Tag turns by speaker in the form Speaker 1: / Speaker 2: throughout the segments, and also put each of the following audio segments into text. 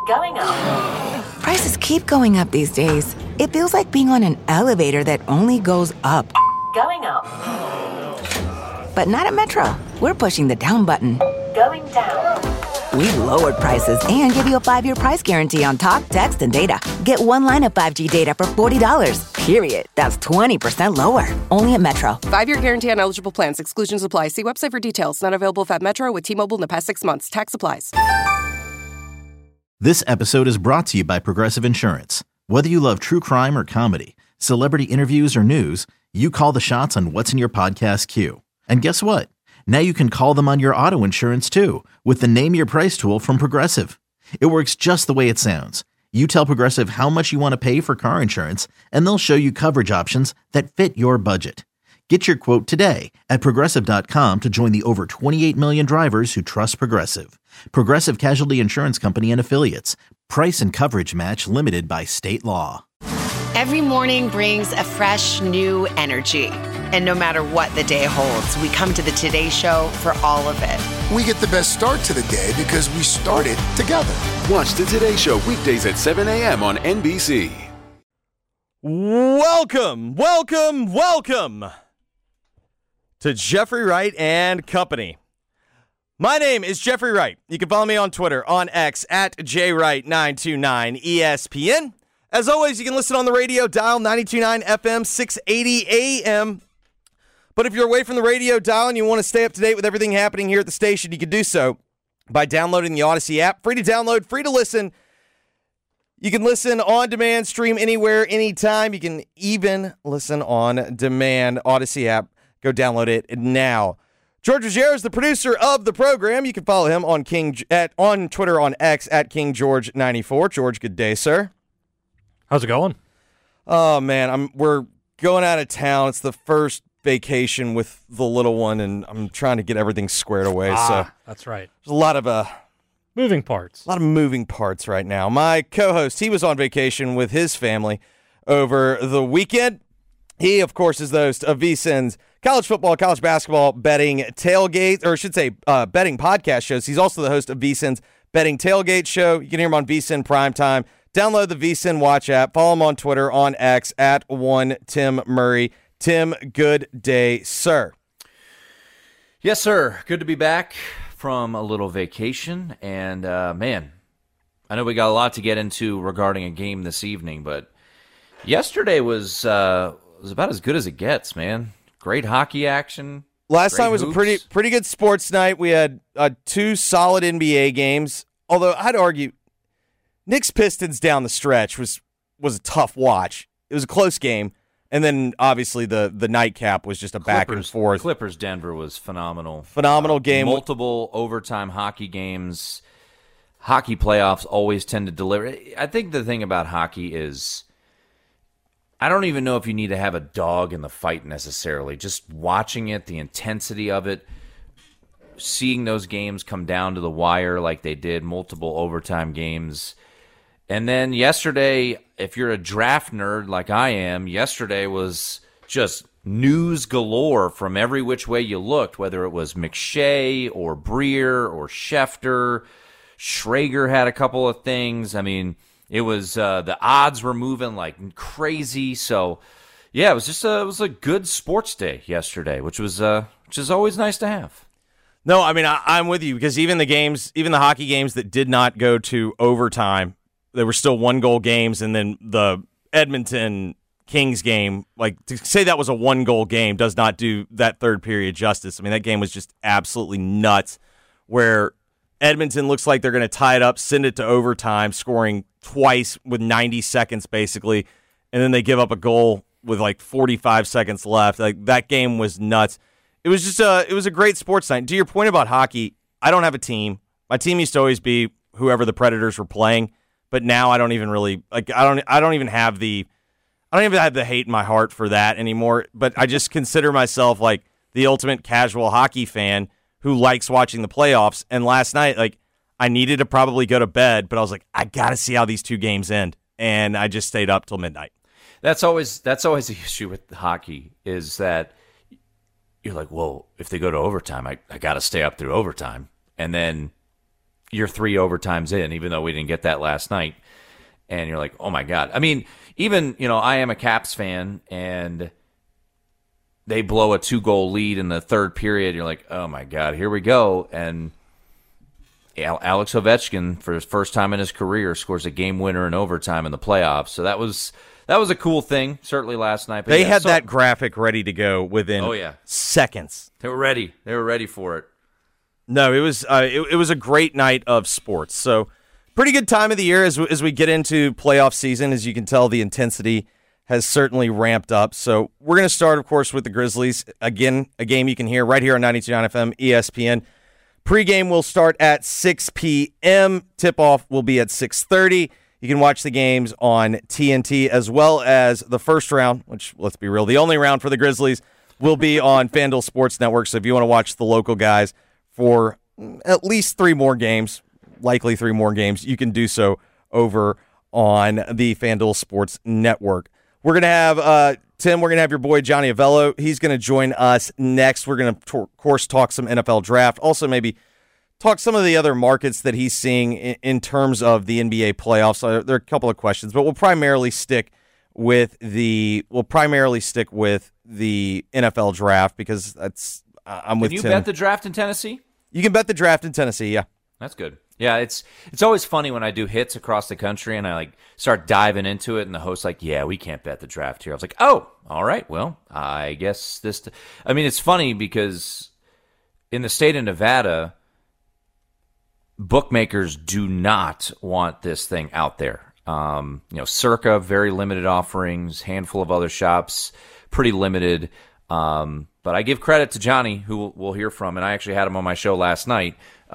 Speaker 1: Going up.
Speaker 2: Prices keep going up these days. It feels like being on an elevator that only goes up.
Speaker 1: Going up.
Speaker 2: But not at Metro. We're pushing the down button.
Speaker 1: Going down.
Speaker 2: We've lowered prices and give you a 5-year price guarantee on talk, text, and data. Get one line of 5G data for $40, period. That's 20% lower. Only at Metro.
Speaker 3: 5-year guarantee on eligible plans. Exclusions apply. See website for details. Not available at Metro with T-Mobile in the past 6 months. Tax applies.
Speaker 4: This episode is brought to you by Progressive Insurance. Whether you love true crime or comedy, celebrity interviews or news, you call the shots on what's in your podcast queue. And guess what? Now you can call them on your auto insurance too with the Name Your Price tool from Progressive. It works just the way it sounds. You tell Progressive how much you want to pay for car insurance, and they'll show you coverage options that fit your budget. Get your quote today at Progressive.com to join the over 28 million drivers who trust Progressive. Progressive Casualty Insurance Company and Affiliates. Price and coverage match limited by state law.
Speaker 5: Every morning brings a fresh, new energy. And no matter what the day holds, we come to the Today Show for all of it.
Speaker 6: We get the best start to the day because we started together.
Speaker 7: Watch the Today Show weekdays at 7 a.m. on NBC.
Speaker 8: Welcome to Jeffrey Wright and Company. My name is Jeffrey Wright. You can follow me on Twitter, on X, at JWright929 ESPN. As always, you can listen on the radio, dial 92.9 FM, 680 AM. But if you're away from the radio dial and you want to stay up to date with everything happening here at the station, you can do so by downloading the Odyssey app. Free to download, free to listen. You can listen on demand, stream anywhere, anytime. You can even listen on demand. Odyssey app. Go download it now. George Ruggiero is the producer of the program. You can follow him on on Twitter, on X, at KingGeorge94. George, good day, sir.
Speaker 9: How's it going?
Speaker 8: Oh, man, we're going out of town. It's the first vacation with the little one, and I'm trying to get everything squared away. So
Speaker 9: that's right.
Speaker 8: There's a lot of
Speaker 9: moving parts.
Speaker 8: A lot of moving parts right now. My co-host, he was on vacation with his family over the weekend. He, of course, is the host of VSiN's college football, college basketball betting tailgate, or I should say betting podcast shows. He's also the host of VSiN's betting tailgate show. You can hear him on VSiN Primetime. Download the VSiN Watch app. Follow him on Twitter, on X, at @1TimMurray. Tim, good day, sir.
Speaker 10: Yes, sir. Good to be back from a little vacation. And, man, I know we got a lot to get into regarding a game this evening, but yesterday was about as good as it gets, man. Great hockey action.
Speaker 8: Last night was a pretty good sports night. We had 2 solid NBA games, although I'd argue Knicks Pistons down the stretch was a tough watch. It was a close game. And then, obviously, the nightcap was just a back and forth.
Speaker 10: Clippers-Denver was phenomenal.
Speaker 8: Phenomenal game.
Speaker 10: Multiple overtime hockey games. Hockey playoffs always tend to deliver. I think the thing about hockey is I don't even know if you need to have a dog in the fight necessarily. Just watching it, the intensity of it, seeing those games come down to the wire like they did, multiple overtime games. And then yesterday, if you're a draft nerd like I am, yesterday was just news galore from every which way you looked, whether it was McShay or Breer or Schefter. Schrager had a couple of things. I mean, it was the odds were moving like crazy. So, yeah, it was a good sports day yesterday, which is always nice to have.
Speaker 8: No, I mean, I'm with you because even the hockey games that did not go to overtime, there were still 1-goal games, and then the Edmonton Kings game, like to say that was a 1-goal game does not do that third period justice. I mean, that game was just absolutely nuts where Edmonton looks like they're going to tie it up, send it to overtime, scoring twice with 90 seconds basically, and then they give up a goal with like 45 seconds left. Like that game was nuts. It was just it was a great sports night. To your point about hockey, I don't have a team. My team used to always be whoever the Predators were playing. But now I don't even really like. I don't even have the hate in my heart for that anymore. But I just consider myself like the ultimate casual hockey fan who likes watching the playoffs. And last night, like I needed to probably go to bed, but I was like, I got to see how these 2 games end, and I just stayed up till midnight.
Speaker 10: That's always the issue with hockey is that you're like, well, if they go to overtime, I got to stay up through overtime, and then you're 3 overtimes in, even though we didn't get that last night. And you're like, oh, my God. I mean, even, I am a Caps fan, and they blow a 2-goal lead in the third period. You're like, oh, my God, here we go. And Alex Ovechkin, for his first time in his career, scores a game winner in overtime in the playoffs. So that was a cool thing, certainly last night. But
Speaker 8: they had that graphic ready to go within seconds.
Speaker 10: They were ready. They were ready for it.
Speaker 8: No, it was a great night of sports. So pretty good time of the year as we get into playoff season. As you can tell, the intensity has certainly ramped up. So we're going to start, of course, with the Grizzlies. Again, a game you can hear right here on 92.9 FM, ESPN. Pregame will start at 6 p.m. Tip-off will be at 6:30. You can watch the games on TNT, as well as the first round, which, let's be real, the only round for the Grizzlies will be on FanDuel Sports Network. So if you want to watch the local guys for at least 3 more games, likely 3 more games, you can do so over on the FanDuel Sports Network. We're going to have, Tim, we're going to have your boy Johnny Avello. He's going to join us next. We're going to, of course, talk some NFL draft. Also, maybe talk some of the other markets that he's seeing in terms of the NBA playoffs. So there are a couple of questions, but we'll primarily stick with the NFL draft because that's I'm with Tim.
Speaker 10: Can you bet the draft in Tennessee?
Speaker 8: You can bet the draft in Tennessee, yeah.
Speaker 10: That's good. Yeah, it's always funny when I do hits across the country and I start diving into it and the host's like, yeah, we can't bet the draft here. I was like, oh, all right, well, I guess this. I mean, it's funny because in the state of Nevada, bookmakers do not want this thing out there. Circa, very limited offerings, handful of other shops, pretty limited. But I give credit to Johnny, who we'll hear from, and I actually had him on my show last night.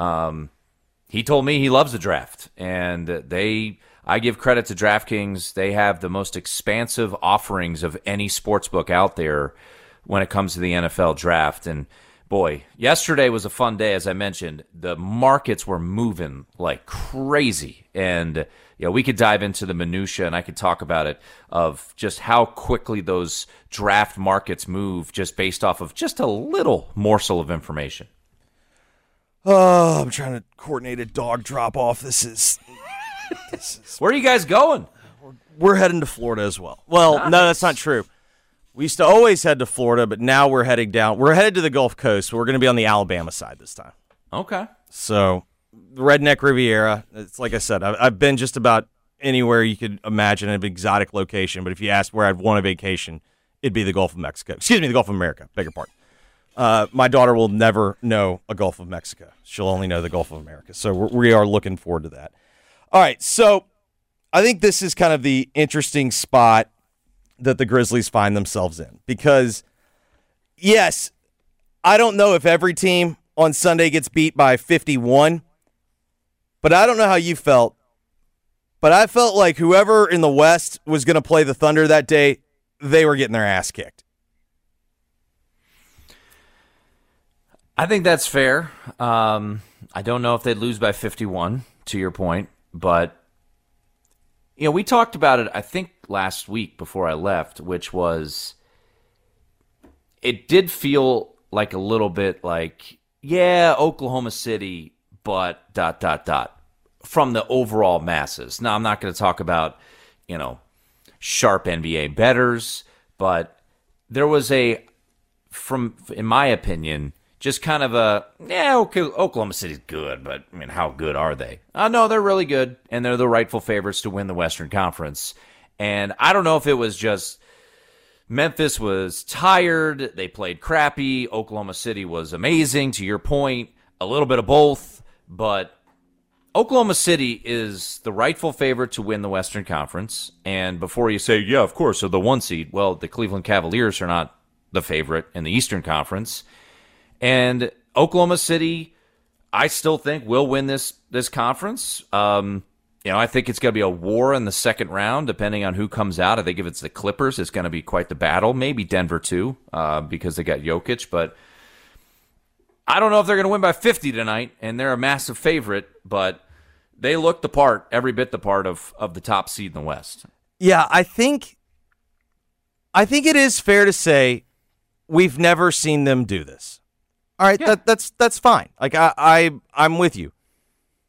Speaker 10: He told me he loves the draft, and I give credit to DraftKings. They have the most expansive offerings of any sportsbook out there when it comes to the NFL draft. And boy, yesterday was a fun day, as I mentioned. The markets were moving like crazy, and we could dive into the minutia, and I could talk about it of just how quickly those draft markets move just based off of just a little morsel of information.
Speaker 8: Oh, I'm trying to coordinate a dog drop-off. This is...
Speaker 10: Where are you guys going?
Speaker 8: We're heading to Florida as well. Well, nice. No, that's not true. We used to always head to Florida, but now we're heading down. We're headed to the Gulf Coast. We're going to be on the Alabama side this time.
Speaker 10: Okay.
Speaker 8: So, the Redneck Riviera, it's like I said, I've been just about anywhere you could imagine an exotic location, but if you asked where I'd want a vacation, it'd be the Gulf of Mexico. Excuse me, the Gulf of America. Beg your pardon. My daughter will never know a Gulf of Mexico. She'll only know the Gulf of America. So we are looking forward to that. All right, so I think this is kind of the interesting spot that the Grizzlies find themselves in. Because, yes, I don't know if every team on Sunday gets beat by 51, but I don't know how you felt. But I felt like whoever in the West was going to play the Thunder that day, they were getting their ass kicked.
Speaker 10: I think that's fair. I don't know if they'd lose by 51, to your point, but we talked about it, I think, last week before I left, which was it did feel like a little bit like, yeah, Oklahoma City, but ... from the overall masses. Now, I'm not going to talk about, sharp NBA bettors, but there was in my opinion, just kind of okay, Oklahoma City's good, but, I mean, how good are they? No, they're really good, and they're the rightful favorites to win the Western Conference. And I don't know if it was just Memphis was tired, they played crappy, Oklahoma City was amazing, to your point, a little bit of both, but Oklahoma City is the rightful favorite to win the Western Conference. And before you say, yeah, of course, they're the 1 seed, well, the Cleveland Cavaliers are not the favorite in the Eastern Conference. And Oklahoma City, I still think, will win this conference. I think it's going to be a war in the second round, depending on who comes out. I think if it's the Clippers, it's going to be quite the battle. Maybe Denver, too, because they got Jokic. But I don't know if they're going to win by 50 tonight, and they're a massive favorite. But they look the part, every bit the part of the top seed in the West.
Speaker 8: Yeah, I think it is fair to say we've never seen them do this. All right, yeah. That's fine. Like I'm with you.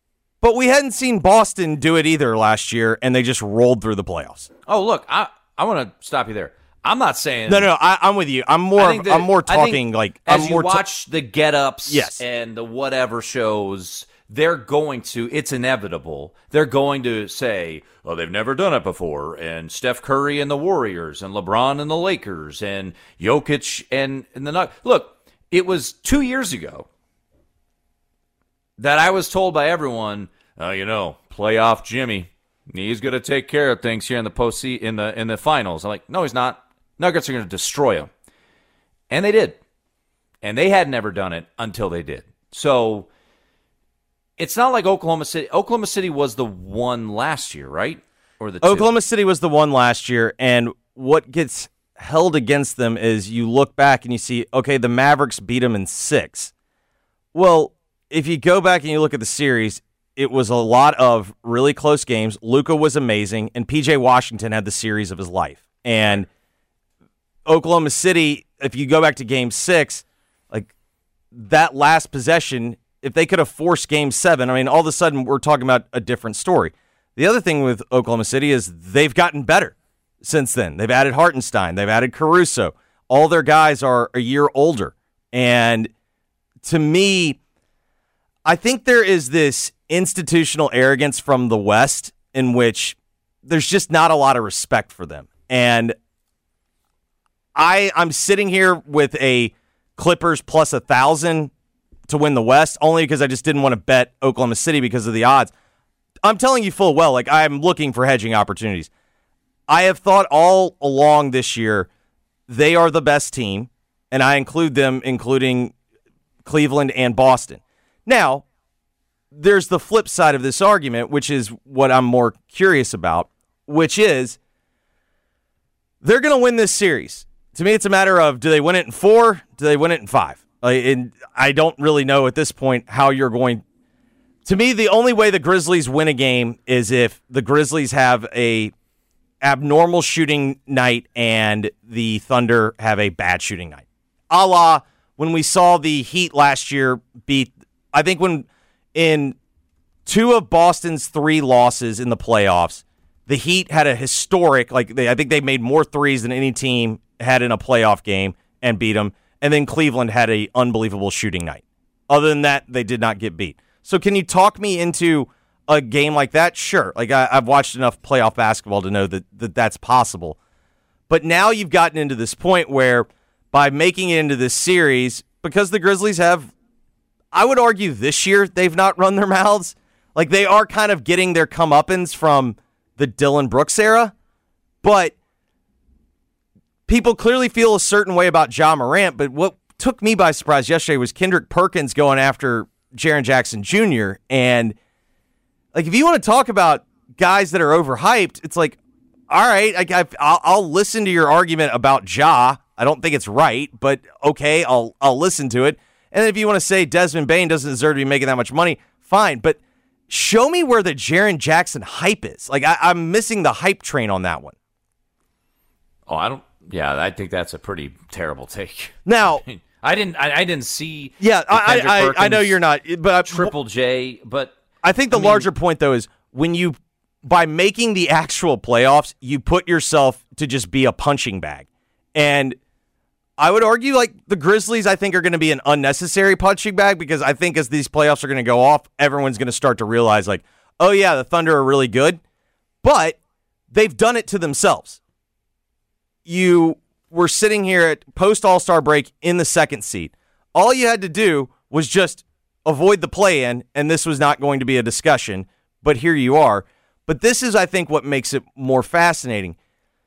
Speaker 8: But we hadn't seen Boston do it either last year, and they just rolled through the playoffs.
Speaker 10: Oh, look, I want to stop you there. I'm not saying
Speaker 8: no. I'm with you. I'm more talking like
Speaker 10: as
Speaker 8: I'm
Speaker 10: you
Speaker 8: more
Speaker 10: watch the get-ups
Speaker 8: yes.
Speaker 10: and the whatever shows. They're going to, it's inevitable, they're going to say, oh, they've never done it before, and Steph Curry and the Warriors, and LeBron and the Lakers, and Jokic and the Nuggets. Look, it was 2 years ago that I was told by everyone, playoff Jimmy, he's going to take care of things here in the in the finals. I'm like, no, he's not. Nuggets are going to destroy him. And they did. And they had never done it until they did. So it's not like Oklahoma City. Oklahoma City was the one last year, right? Or the
Speaker 8: Oklahoma City was the one last year, and what gets held against them is you look back and you see, okay, the Mavericks beat them in 6. Well, if you go back and you look at the series, it was a lot of really close games. Luka was amazing, and P.J. Washington had the series of his life. And Oklahoma City, if you go back to Game 6, like that last possession, if they could have forced Game 7, I mean, all of a sudden we're talking about a different story. The other thing with Oklahoma City is they've gotten better since then. They've added Hartenstein. They've added Caruso. All their guys are a year older. And to me, I think there is this institutional arrogance from the West in which there's just not a lot of respect for them. And I'm sitting here with a Clippers plus 1,000 to win the West, only because I just didn't want to bet Oklahoma City because of the odds. I'm telling you full well, like I'm looking for hedging opportunities. I have thought all along this year they are the best team, and I include them, including Cleveland and Boston. Now, there's the flip side of this argument, which is what I'm more curious about, which is they're going to win this series. To me, it's a matter of, do they win it in 4? Do they win it in 5? And I don't really know at this point how you're going. To me, the only way the Grizzlies win a game is if the Grizzlies have a abnormal shooting night and the Thunder have a bad shooting night. A la when we saw the Heat last year beat, I think when in 2 of Boston's 3 losses in the playoffs, the Heat had a historic, I think they made more threes than any team had in a playoff game and beat them. And then Cleveland had an unbelievable shooting night. Other than that, they did not get beat. So can you talk me into a game like that? Sure. Like I've watched enough playoff basketball to know that that's possible. But now you've gotten into this point where by making it into this series, because the Grizzlies have, I would argue this year, they've not run their mouths. Like they are kind of getting their comeuppance from the Dillon Brooks era. But people clearly feel a certain way about Ja Morant, but what took me by surprise yesterday was Kendrick Perkins going after Jaren Jackson Jr. And like, if you want to talk about guys that are overhyped, it's like, all right, I'll listen to your argument about Ja. I don't think it's right, but okay, I'll listen to it. And if you want to say Desmond Bane doesn't deserve to be making that much money, fine. But show me where the Jaren Jackson hype is. Like I'm missing the hype train on that one.
Speaker 10: Oh, Yeah, I think that's a pretty terrible take.
Speaker 8: Now,
Speaker 10: I didn't see.
Speaker 8: Yeah, I know you're not, but
Speaker 10: Triple J. But
Speaker 8: I think the larger point though is when you, by making the actual playoffs, you put yourself to just be a punching bag, and I would argue like the Grizzlies, I think, are going to be an unnecessary punching bag because I think as these playoffs are going to go off, everyone's going to start to realize like, oh yeah, the Thunder are really good, but they've done it to themselves. You were sitting here at post All-Star break in the 2nd seed. All you had to do was just avoid the play-in, and this was not going to be a discussion, but here you are. But this is, I think, what makes it more fascinating.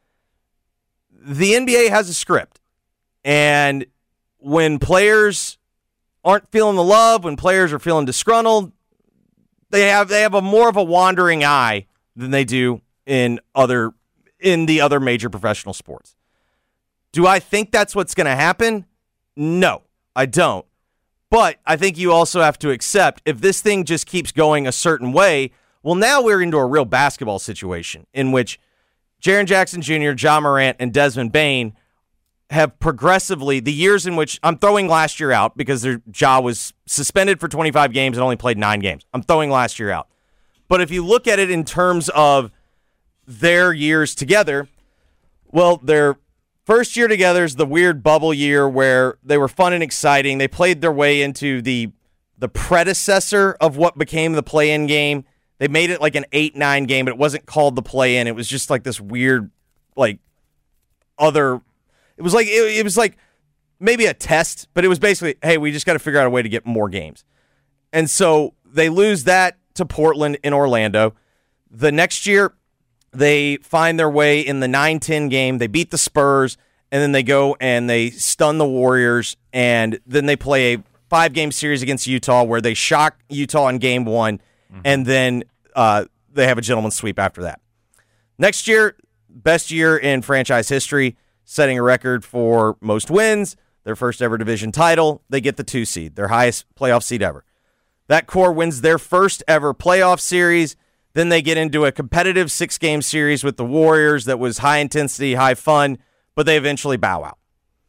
Speaker 8: The NBA has a script, and when players aren't feeling the love, when players are feeling disgruntled, they have a more of a wandering eye than they do in the other major professional sports. Do I think that's what's going to happen? No, I don't. But I think you also have to accept if this thing just keeps going a certain way, well, now we're into a real basketball situation in which Jaren Jackson Jr., Ja Morant, and Desmond Bane have progressively, the years in which I'm throwing last year out because Ja was suspended for 25 games and only played 9 games. I'm throwing last year out. But if you look at it in terms of their years together, well, their first year together is the weird bubble year where they were fun and exciting. They played their way into the predecessor of what became the play-in game. They made it like an 8-9 game, but it wasn't called the play-in. It was just like this weird, like, other... It was like maybe a test, but it was basically, hey, we just got to figure out a way to get more games. And so they lose that to Portland in Orlando. The next year, they find their way in the 9-10 game. They beat the Spurs, and then they go and they stun the Warriors, and then they play a 5-game series against Utah where they shock Utah in game 1, and then they have a gentleman's sweep after that. Next year, best year in franchise history, setting a record for most wins, their first ever division title. They get the 2 seed, their highest playoff seed ever. That core wins their first ever playoff series. Then they get into a competitive 6-game series with the Warriors that was high intensity, high fun, but they eventually bow out.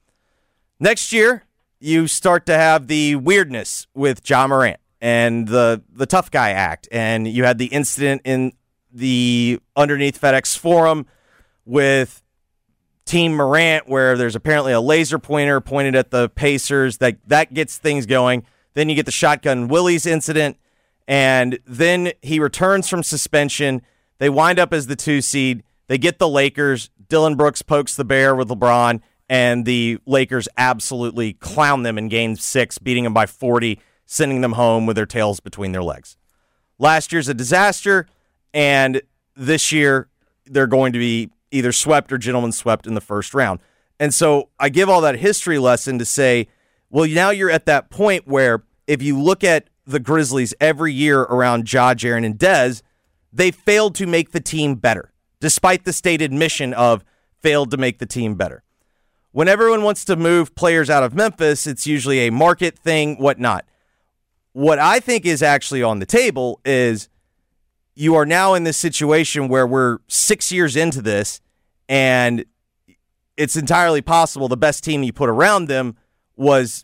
Speaker 8: Next year, you start to have the weirdness with Ja Morant and the tough guy act, and you had the incident in the underneath FedEx Forum with Team Morant where there's apparently a laser pointer pointed at the Pacers. That gets things going. Then you get the Shotgun Willie's incident, and then he returns from suspension. They wind up as the 2 seed. They get the Lakers. Dillon Brooks pokes the bear with LeBron, and the Lakers absolutely clown them in Game 6, beating them by 40, sending them home with their tails between their legs. Last year's a disaster, and this year they're going to be either swept or gentlemen swept in the first round. And so I give all that history lesson to say, well, now you're at that point where if you look at the Grizzlies every year around Ja, Jaren, and Dez, they failed to make the team better, despite the stated mission of failed to make the team better. When everyone wants to move players out of Memphis, it's usually a market thing, whatnot. What I think is actually on the table is you are now in this situation where we're 6 years into this, and it's entirely possible the best team you put around them was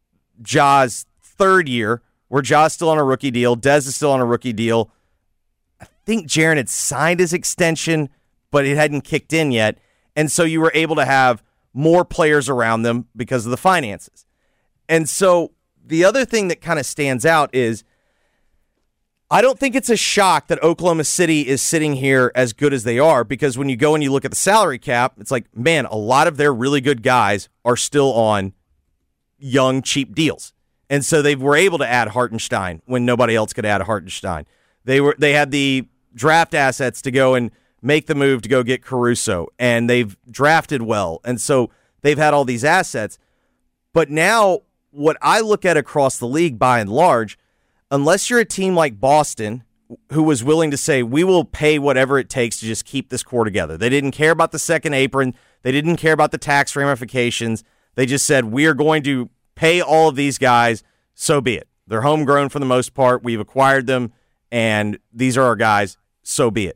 Speaker 8: Ja's third year, where Ja's still on a rookie deal, Dez is still on a rookie deal. I think Jaren had signed his extension, but it hadn't kicked in yet, and so you were able to have more players around them because of the finances. And so the other thing that kind of stands out is I don't think it's a shock that Oklahoma City is sitting here as good as they are, because when you go and you look at the salary cap, it's like, man, a lot of their really good guys are still on young, cheap deals. And so they were able to add Hartenstein when nobody else could add Hartenstein. They had the draft assets to go and make the move to go get Caruso, and they've drafted well. And so they've had all these assets. But now what I look at across the league by and large, unless you're a team like Boston, who was willing to say, we will pay whatever it takes to just keep this core together. They didn't care about the second apron. They didn't care about the tax ramifications. They just said, we are going to pay all of these guys, so be it. They're homegrown for the most part. We've acquired them, and these are our guys, so be it.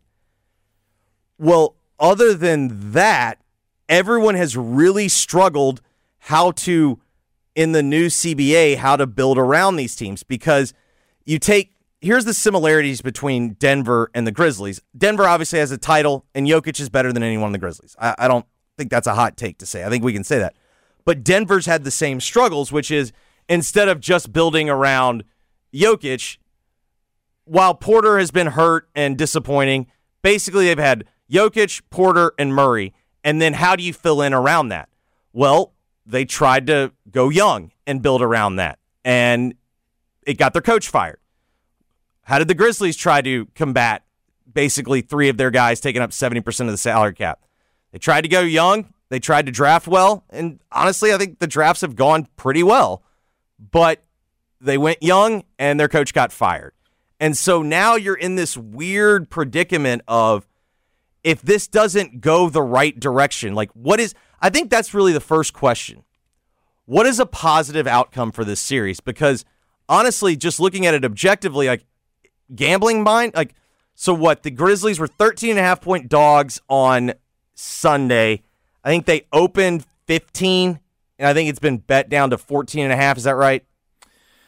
Speaker 8: Well, other than that, everyone has really struggled how to, in the new CBA, how to build around these teams, because here's the similarities between Denver and the Grizzlies. Denver obviously has a title, and Jokic is better than anyone on the Grizzlies. I don't think that's a hot take to say. I think we can say that. But Denver's had the same struggles, which is instead of just building around Jokic, while Porter has been hurt and disappointing, basically they've had Jokic, Porter, and Murray. And then how do you fill in around that? Well, they tried to go young and build around that, and it got their coach fired. How did the Grizzlies try to combat basically 3 of their guys taking up 70% of the salary cap? They tried to go young. They tried to draft well, and honestly, I think the drafts have gone pretty well. But they went young, and their coach got fired. And so now you're in this weird predicament of, if this doesn't go the right direction, like I think that's really the first question. What is a positive outcome for this series? Because honestly, just looking at it objectively, like gambling mind, like, so what? The Grizzlies were 13.5-point dogs on Sunday. I think they opened 15, and I think it's been bet down to 14.5. Is that right?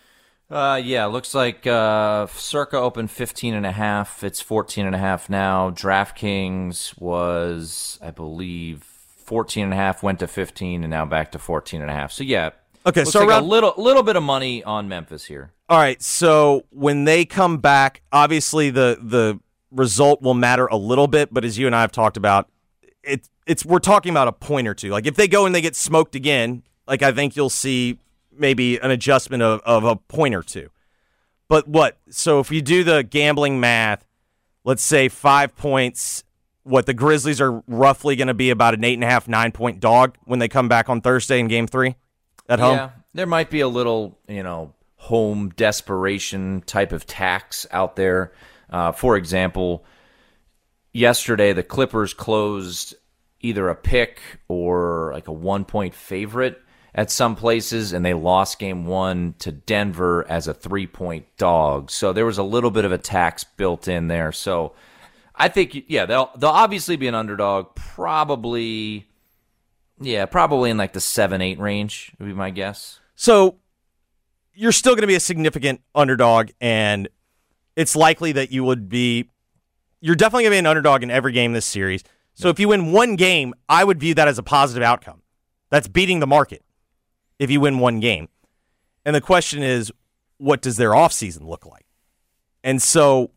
Speaker 10: Yeah, looks like Circa opened 15.5. It's 14.5 now. DraftKings was, I believe, 14.5, went to 15, and now back to 14.5. So yeah,
Speaker 8: okay,
Speaker 10: looks
Speaker 8: so
Speaker 10: like
Speaker 8: around
Speaker 10: a little bit of money on Memphis here.
Speaker 8: All right, so when they come back, obviously the result will matter a little bit, but as you and I have talked about, we're talking about a point or two. Like if they go and they get smoked again, like I think you'll see maybe an adjustment of a point or two. But what? So if you do the gambling math, let's say 5 points, the Grizzlies are roughly going to be about an 8.5, 9-point dog when they come back on Thursday in Game 3 at home?
Speaker 10: Yeah, there might be a little, home desperation type of tax out there. For example, yesterday the Clippers closed either a pick or like a 1-point favorite at some places, and they lost Game 1 to Denver as a 3-point dog. So there was a little bit of a tax built in there. So I think, they'll obviously be an underdog, probably in like the 7-8 range would be my guess.
Speaker 8: So you're still going to be a significant underdog, and it's likely that you're definitely going to be an underdog in every game this series. So if you win one game, I would view that as a positive outcome. That's beating the market if you win one game. And the question is, what does their offseason look like? And so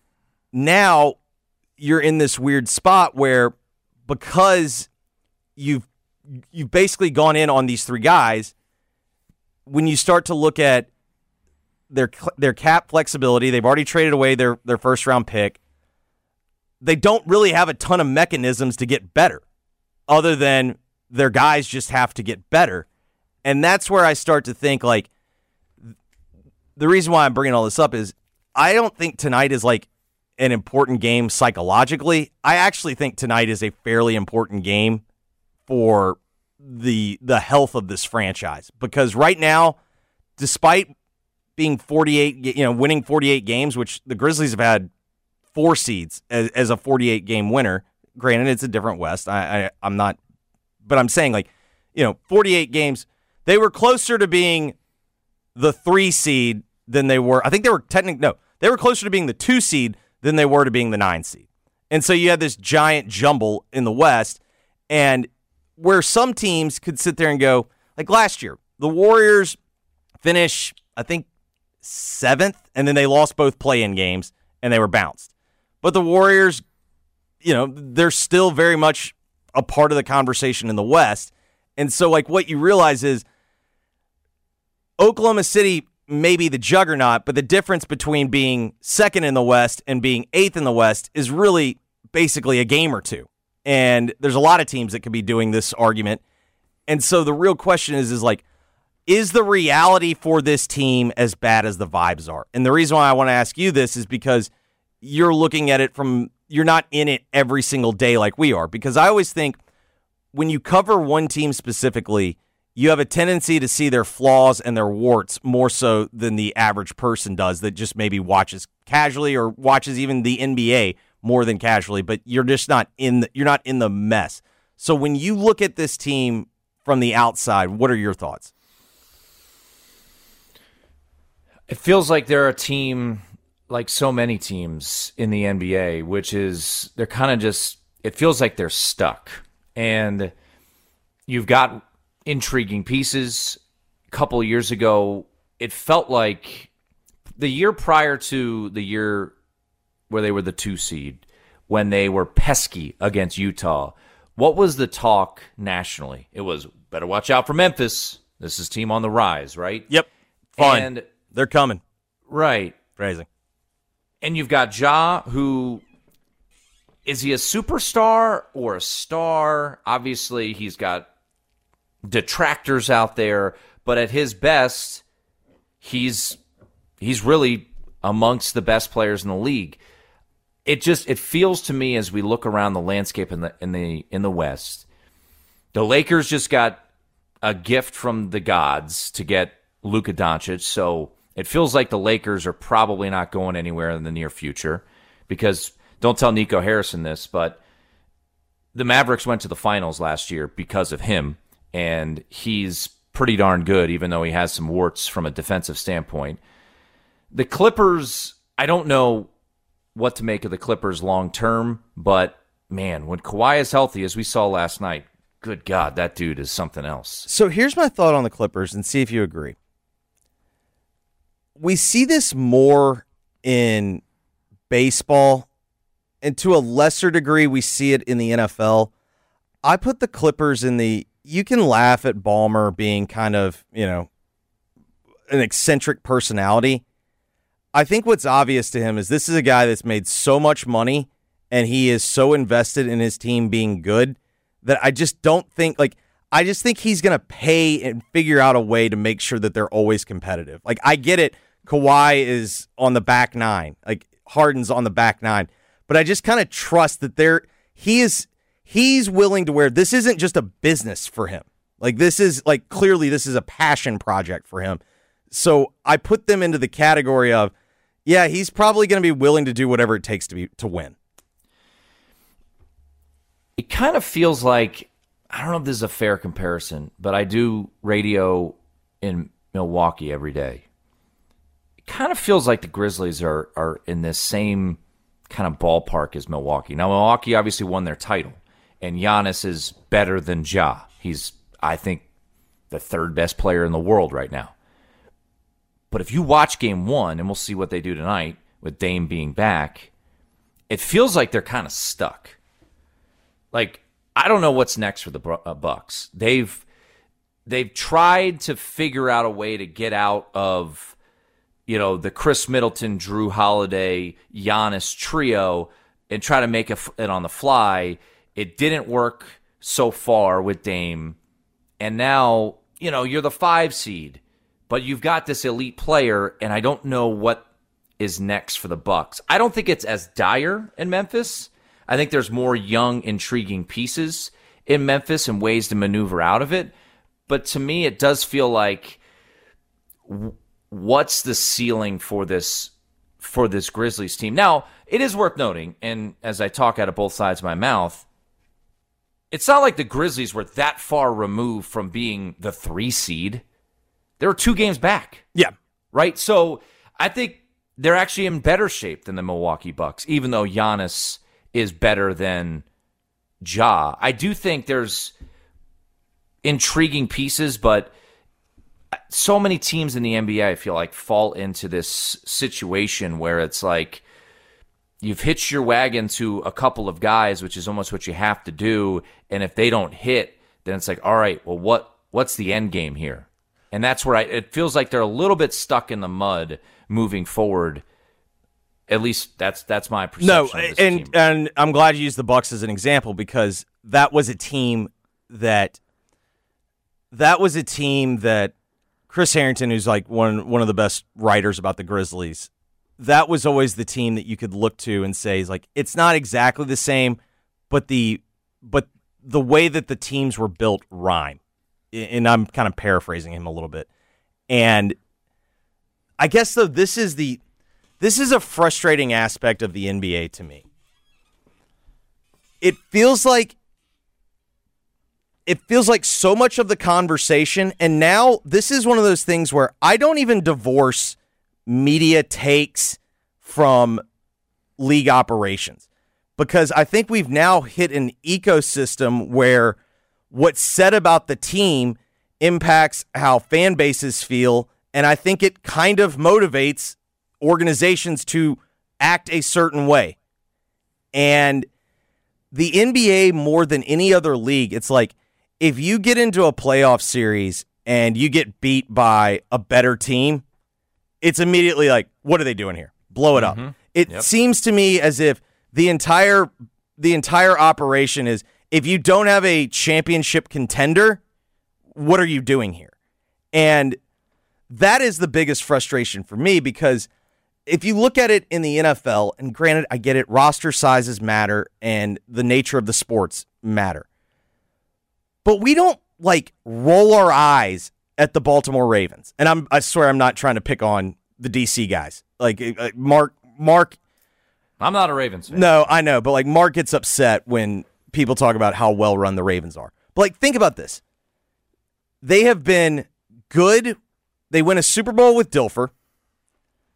Speaker 8: now you're in this weird spot where, because you've basically gone in on these three guys, when you start to look at their cap flexibility, they've already traded away their first round pick. They don't really have a ton of mechanisms to get better, other than their guys just have to get better. And that's where I start to think, like, the reason why I'm bringing all this up is I don't think tonight is like an important game psychologically. I actually think tonight is a fairly important game for the health of this franchise, because right now, despite being 48, winning 48 games, which the Grizzlies have had 4 seeds as a 48 game winner. Granted, it's a different West. I'm not, but I'm saying, like, 48 games. They were closer to being the 3 seed than they were. I think they were they were closer to being the 2 seed than they were to being the 9 seed. And so you had this giant jumble in the West, and where some teams could sit there and go, like last year, the Warriors finish, I think, 7th, and then they lost both play-in games, and they were bounced. But the Warriors, they're still very much a part of the conversation in the West. And so, like, what you realize is Oklahoma City may be the juggernaut, but the difference between being 2nd in the West and being 8th in the West is really basically a game or two. And there's a lot of teams that could be doing this argument. And so the real question is the reality for this team as bad as the vibes are? And the reason why I want to ask you this is because you're looking at it you're not in it every single day like we are. Because I always think when you cover one team specifically, you have a tendency to see their flaws and their warts more so than the average person does that just maybe watches casually or watches even the NBA more than casually, but you're just not in the mess. So when you look at this team from the outside, what are your thoughts?
Speaker 10: It feels like they're a team like so many teams in the NBA, which is they're kind of just, it feels like they're stuck. And you've got intriguing pieces. A couple of years ago, it felt like the year prior to the year where they were the 2 seed, when they were pesky against Utah, what was the talk nationally? It was, better watch out for Memphis. This is team on the rise, right?
Speaker 8: Yep. Fine.
Speaker 10: And
Speaker 8: they're coming.
Speaker 10: Right.
Speaker 8: Crazy.
Speaker 10: And you've got Ja, who, is he a superstar or a star? Obviously, he's got detractors out there, but at his best, he's really amongst the best players in the league. It feels to me, as we look around the landscape in the West, the Lakers just got a gift from the gods to get Luka Doncic, so it feels like the Lakers are probably not going anywhere in the near future, because, don't tell Nico Harrison this, but the Mavericks went to the finals last year because of him, and he's pretty darn good, even though he has some warts from a defensive standpoint. The Clippers, I don't know what to make of the Clippers long term, but man, when Kawhi is healthy, as we saw last night, good God, that dude is something else.
Speaker 8: So here's my thought on the Clippers, and see if you agree. We see this more in baseball, and to a lesser degree, we see it in the NFL. I put the Clippers in the, you can laugh at Ballmer being kind of, an eccentric personality. I think what's obvious to him is this is a guy that's made so much money and he is so invested in his team being good that I just don't think, I just think he's going to pay and figure out a way to make sure that they're always competitive. I get it. Kawhi is on the back nine. Harden's on the back nine. But I just kind of trust that he's willing to where this isn't just a business for him. This is clearly this is a passion project for him. So I put them into the category of, yeah, he's probably going to be willing to do whatever it takes to win.
Speaker 10: It kind of feels like, I don't know if this is a fair comparison, but I do radio in Milwaukee every day. It kind of feels like the Grizzlies are in this same kind of ballpark as Milwaukee. Now, Milwaukee obviously won their title, and Giannis is better than Ja. He's, I think, the third best player in the world right now. But if you watch Game 1, and we'll see what they do tonight with Dame being back, it feels like they're kind of stuck. I don't know what's next for the Bucks. They've tried to figure out a way to get out of, the Chris Middleton, Drew Holiday, Giannis trio and try to make it on the fly. It didn't work so far with Dame. And now, you're the 5 seed, but you've got this elite player, and I don't know what is next for the Bucks. I don't think it's as dire in Memphis. I think there's more young, intriguing pieces in Memphis and ways to maneuver out of it. But to me, it does feel like, what's the ceiling for this Grizzlies team? Now, it is worth noting, and as I talk out of both sides of my mouth, it's not like the Grizzlies were that far removed from being the 3 seed. They were 2 games back.
Speaker 8: Yeah.
Speaker 10: Right? So I think they're actually in better shape than the Milwaukee Bucks, even though Giannis is better than Ja. I do think there's intriguing pieces, but so many teams in the NBA, I feel like, fall into this situation where it's like you've hitched your wagon to a couple of guys, which is almost what you have to do, and if they don't hit, then it's like, all right, well, what's the end game here? And that's where it feels like they're a little bit stuck in the mud moving forward. At least that's my perception.
Speaker 8: No,
Speaker 10: of this team.
Speaker 8: And I'm glad you used the Bucks as an example because that was a team that Chris Harrington, who's one of the best writers about the Grizzlies, that was always the team that you could look to and say, it's not exactly the same, but the way that the teams were built rhyme. And I'm kind of paraphrasing him a little bit. And I guess though this is a frustrating aspect of the NBA to me. It feels like so much of the conversation, and now this is one of those things where I don't even divorce media takes from league operations, because I think we've now hit an ecosystem where what's said about the team impacts how fan bases feel, and I think it kind of motivates organizations to act a certain way. And the NBA, more than any other league, it's like, if you get into a playoff series and you get beat by a better team, it's immediately like, what are they doing here? Blow it up. It seems to me as if the entire operation is, if you don't have a championship contender, what are you doing here? And that is the biggest frustration for me, because if you look at it in the NFL, and granted, I get it, roster sizes matter and the nature of the sports matter. But we don't roll our eyes at the Baltimore Ravens. And I swear I'm not trying to pick on the DC guys. Mark.
Speaker 10: I'm not a Ravens fan.
Speaker 8: No, I know, but Mark gets upset when people talk about how well run the Ravens are. But think about this. They have been good. They win a Super Bowl with Dilfer.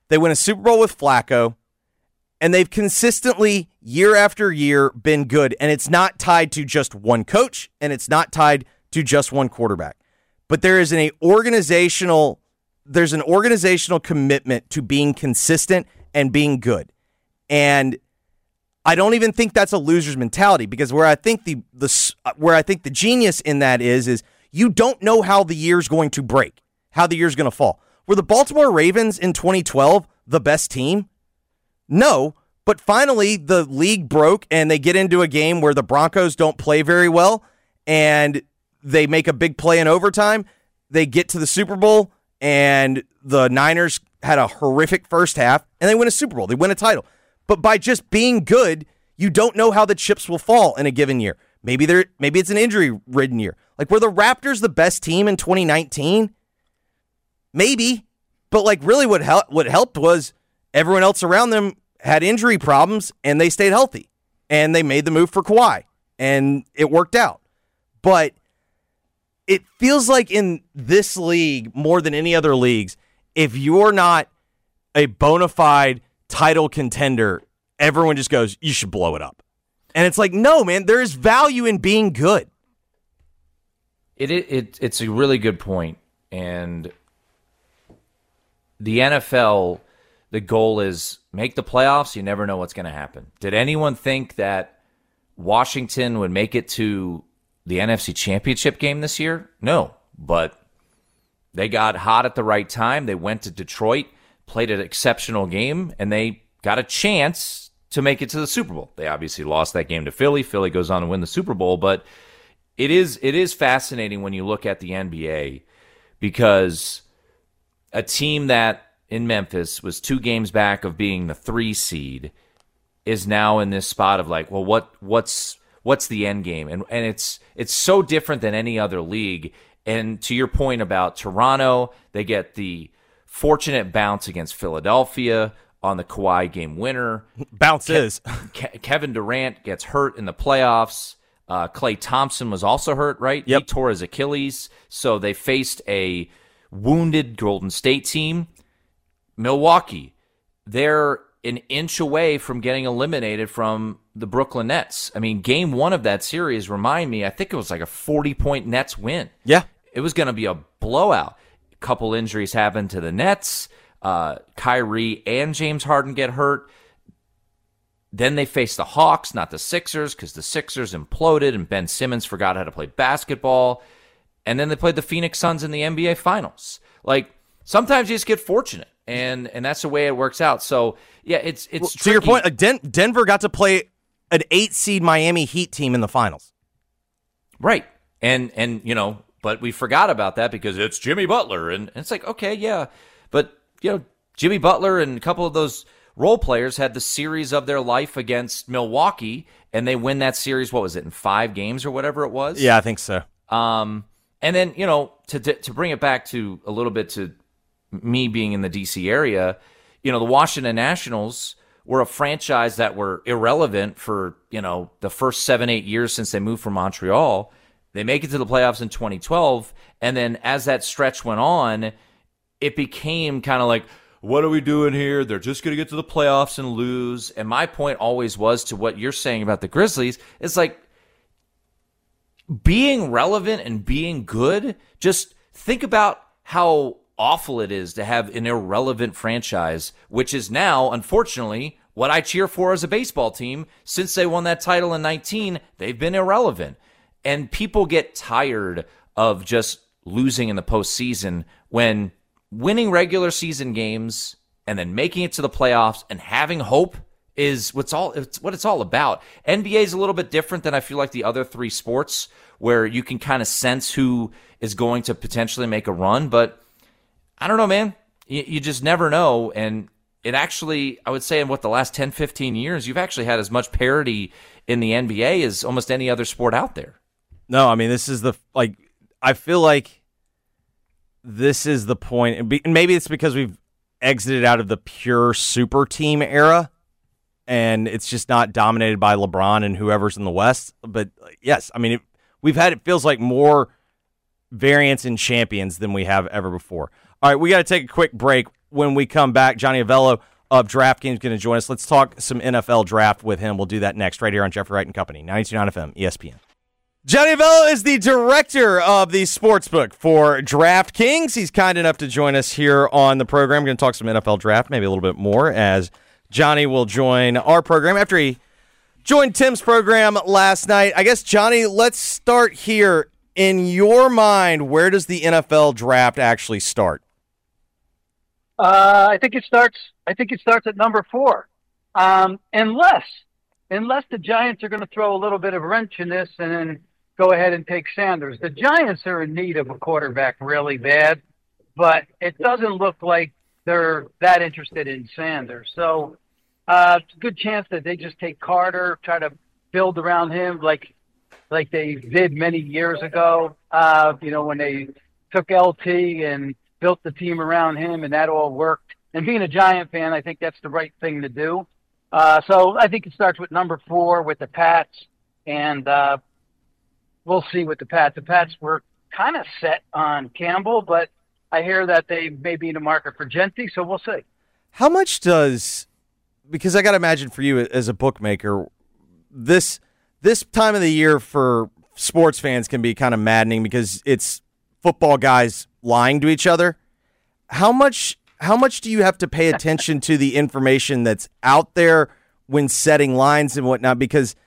Speaker 8: They win a Super Bowl with Flacco, and they've consistently, year after year, been good. And it's not tied to just one coach, and it's not tied to just one quarterback. But there's an organizational commitment to being consistent and being good. And I don't even think that's a loser's mentality, because where I think the genius in that is you don't know how the year's going to break, how the year's going to fall. Were the Baltimore Ravens in 2012 the best team? No, but finally the league broke and they get into a game where the Broncos don't play very well and they make a big play in overtime. They get to the Super Bowl and the Niners had a horrific first half and they win a Super Bowl. They win a title. But by just being good, you don't know how the chips will fall in a given year. Maybe it's an injury-ridden year. Like, were the Raptors the best team in 2019? Maybe. But, like, really what helped was everyone else around them had injury problems, and they stayed healthy. And they made the move for Kawhi, and it worked out. But it feels like in this league, more than any other leagues, if you're not a bona fide title contender, everyone just goes, you should blow it up. And it's like, no, man, there is value in being good.
Speaker 10: It's a really good point. And the NFL, the goal is make the playoffs. You never know what's going to happen. Did anyone think that Washington would make it to the NFC Championship game this year? No, but they got hot at the right time. They went to Detroit, played an exceptional game, and they got a chance to make it to the Super Bowl. They obviously lost that game to Philly. Philly goes on to win the Super Bowl, but it is fascinating when you look at the NBA, because a team that in Memphis was 2 games back of being the 3 seed is now in this spot of like, well, what's the end game? And it's so different than any other league. And to your point about Toronto, they get the fortunate bounce against Philadelphia on the Kawhi game winner.
Speaker 8: Bounces.
Speaker 10: Kevin Durant gets hurt in the playoffs. Klay Thompson was also hurt, right?
Speaker 8: Yep.
Speaker 10: He tore his Achilles. So they faced a wounded Golden State team. Milwaukee, they're an inch away from getting eliminated from the Brooklyn Nets. I mean, game 1 of that series, remind me, I think it was like a 40-point Nets win.
Speaker 8: Yeah.
Speaker 10: It was going to be a blowout. A couple injuries happened to the Nets. Kyrie and James Harden get hurt. Then they face the Hawks, not the Sixers, because the Sixers imploded and Ben Simmons forgot how to play basketball. And then they played the Phoenix Suns in the NBA Finals. Like, sometimes you just get fortunate, and that's the way it works out. So, yeah, it's
Speaker 8: well,
Speaker 10: tricky.
Speaker 8: To your point, Denver got to play an 8-seed Miami Heat team in the finals.
Speaker 10: Right. And you know, but we forgot about that because it's Jimmy Butler. And it's like, okay, yeah. But, you know, Jimmy Butler and a couple of those role players had the series of their life against Milwaukee, and they win that series, what was it, in 5 games or whatever it was?
Speaker 8: Yeah, I think so.
Speaker 10: And then, you know, to bring it back to a little bit to me being in the D.C. area, you know, the Washington Nationals were a franchise that were irrelevant for, you know, the first 7-8 years since they moved from Montreal. They make it to the playoffs in 2012, and then as that stretch went on, it became kind of like, what are we doing here? They're just going to get to the playoffs and lose. And my point always was to what you're saying about the Grizzlies. It's like being relevant and being good. Just think about how awful it is to have an irrelevant franchise, which is now, unfortunately, what I cheer for as a baseball team. Since they won that title in 19, they've been irrelevant. And people get tired of just losing in the postseason when winning regular season games and then making it to the playoffs and having hope is what it's all about. NBA is a little bit different than I feel like the other 3 sports, where you can kind of sense who is going to potentially make a run. But I don't know, man. You just never know. And it actually, I would say in the last 10, 15 years, you've actually had as much parity in the NBA as almost any other sport out there.
Speaker 8: No, I mean, this is I feel like this is the point, and maybe it's because we've exited out of the pure super team era, and it's just not dominated by LeBron and whoever's in the West. But yes, I mean, it feels like more variance in champions than we have ever before. All right, we got to take a quick break. when we come back. Johnny Avello of DraftKings is going to join us. Let's talk some NFL draft with him. We'll do that next right here on Jeffrey Wright and Company, 92.9 FM, ESPN. Johnny Avello is the director of the sportsbook for DraftKings. He's kind enough to join us here on the program. We're going to talk some NFL draft, maybe a little bit more, as Johnny will join our program after he joined Tim's program last night. I guess, Johnny, let's start here. In your mind, where does the NFL draft actually start?
Speaker 11: I think it starts at number 4, unless the Giants are going to throw a little bit of wrench in this and then go ahead and take Sanders. The Giants are in need of a quarterback really bad, but it doesn't look like they're that interested in Sanders. So it's a good chance that they just take Carter, try to build around him like they did many years ago, when they took LT and built the team around him, and that all worked. And being a Giant fan, I think that's the right thing to do. So I think it starts with number 4 with the Pats, and we'll see with the Pats. The Pats were kind of set on Campbell, but I hear that they may be in the market for Genti, so we'll see.
Speaker 8: How much because I got to imagine for you as a bookmaker, this time of the year for sports fans can be kind of maddening because it's football guys lying to each other. How much do you have to pay attention to the information that's out there when setting lines and whatnot? Because,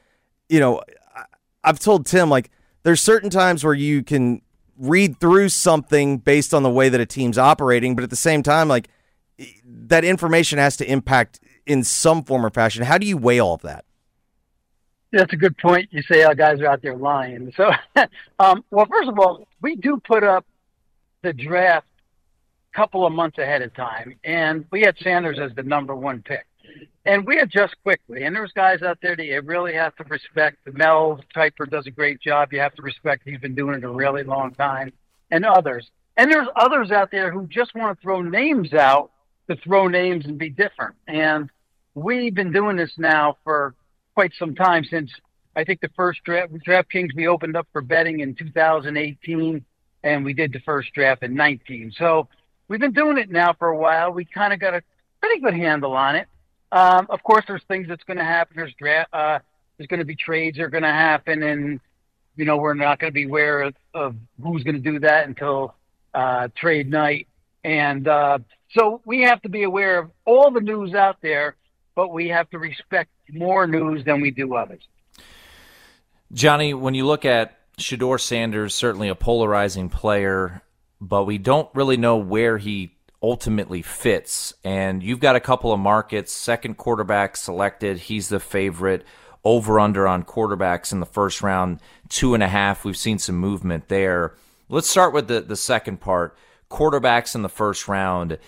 Speaker 8: I've told Tim, there's certain times where you can read through something based on the way that a team's operating, but at the same time, that information has to impact in some form or fashion. How do you weigh all of that?
Speaker 11: That's a good point. You say guys are out there lying. So, well, first of all, we do put up the draft a couple of months ahead of time, and we had Sanders as the number 1 pick. And we adjust quickly. And there's guys out there that you really have to respect. Mel Kiper does a great job. You have to respect. He's been doing it a really long time. And others. And there's others out there who just want to throw names out to throw names and be different. And we've been doing this now for quite some time, since I think the first DraftKings we opened up for betting in 2018, and we did the first draft in 19. So we've been doing it now for a while. We kind of got a pretty good handle on it. Of course, there's things that's going to happen. There's going to be trades that are going to happen, and we're not going to be aware of who's going to do that until trade night. And so we have to be aware of all the news out there, but we have to respect more news than we do others.
Speaker 10: Johnny, when you look at Shedeur Sanders, certainly a polarizing player, but we don't really know where he ultimately fits. And you've got a couple of markets, second quarterback selected. He's the favorite. Over-under on quarterbacks in the first round, 2.5. We've seen some movement there. Let's start with the second part. Quarterbacks in the first round.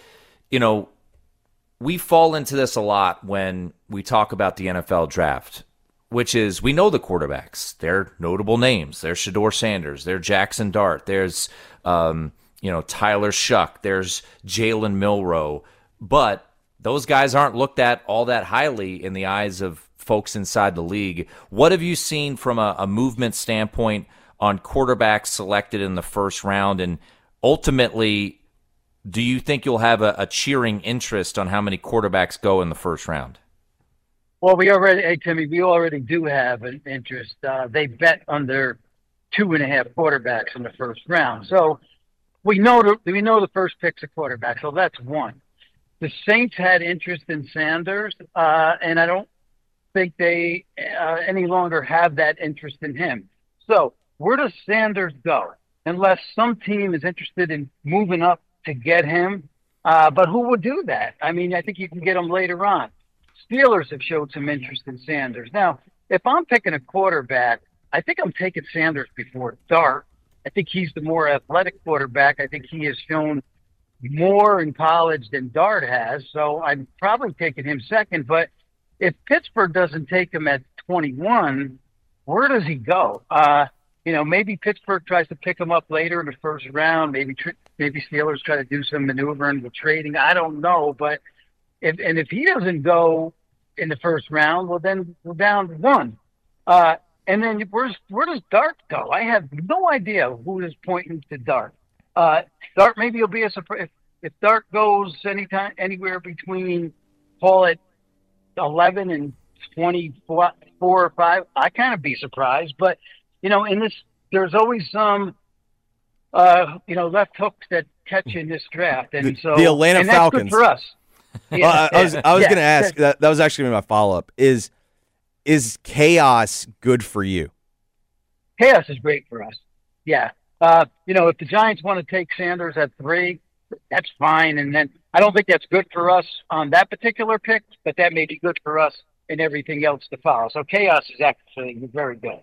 Speaker 10: We fall into this a lot when we talk about the NFL draft, which is we know the quarterbacks. They're notable names. There's Shedeur Sanders. There's Jackson Dart. There's Tyler Shuck. There's Jalen Milroe. But those guys aren't looked at all that highly in the eyes of folks inside the league. What have you seen from a movement standpoint on quarterbacks selected in the first round? And ultimately, do you think you'll have a cheering interest on how many quarterbacks go in the first round?
Speaker 11: Well, Timmy, we already do have an interest. They bet under 2.5 quarterbacks in the first round. So we know the first pick's a quarterback. So that's one. The Saints had interest in Sanders, and I don't think they any longer have that interest in him. So where does Sanders go? Unless some team is interested in moving up to get him. But who would do that? I mean, I think you can get him later on. Steelers have showed some interest in Sanders. Now, if I'm picking a quarterback, I think I'm taking Sanders before Dart. I think he's the more athletic quarterback. I think he has shown more in college than Dart has. So I'm probably taking him second. But if Pittsburgh doesn't take him at 21, where does he go? Maybe Pittsburgh tries to pick him up later in the first round. Maybe Steelers try to do some maneuvering with trading. I don't know. But if he doesn't go in the first round, well, then we're down to one. And then where does Dart go? I have no idea who is pointing to Dart. Dart maybe will be a surprise. if Dart goes anywhere between, call it 11 and 24 or 5, I kind of be surprised. But, in this, there's always some, left hooks that catch in this draft. And so
Speaker 8: the Atlanta Falcons.
Speaker 11: That's good for us.
Speaker 8: Yeah, I was going to ask, that was actually my follow-up, is chaos good for you?
Speaker 11: Chaos is great for us. Yeah. If the Giants want to take Sanders at 3, that's fine. And then I don't think that's good for us on that particular pick, but that may be good for us in everything else to follow. So chaos is actually very good.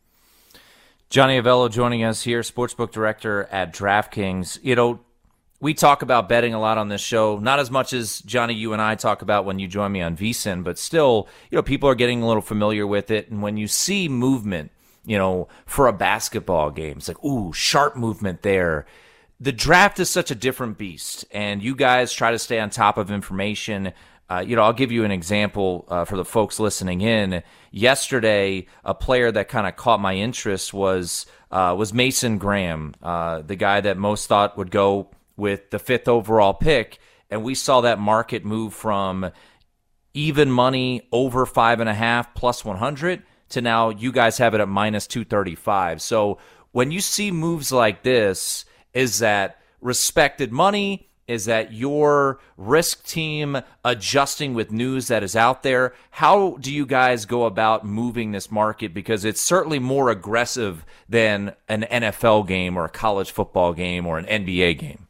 Speaker 10: Johnny Avello joining us here, sportsbook director at DraftKings. We talk about betting a lot on this show, not as much as, Johnny, you and I talk about when you join me on VSiN, but still, people are getting a little familiar with it. And when you see movement, for a basketball game, it's like, ooh, sharp movement there. The draft is such a different beast, and you guys try to stay on top of information. I'll give you an example for the folks listening in. Yesterday, a player that kind of caught my interest was Mason Graham, the guy that most thought would go with the 5th overall pick, and we saw that market move from even money over 5.5 plus 100 to now you guys have it at minus 235. So when you see moves like this, is that respected money? Is that your risk team adjusting with news that is out there? How do you guys go about moving this market? Because it's certainly more aggressive than an NFL game or a college football game or an NBA game.